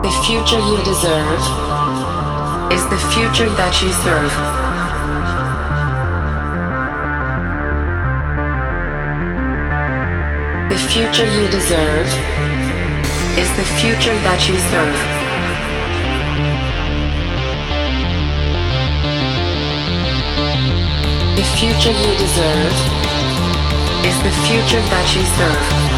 The future you deserve is the future that you serve. The future you deserve is the future that you serve. The future you deserve is the future that you serve.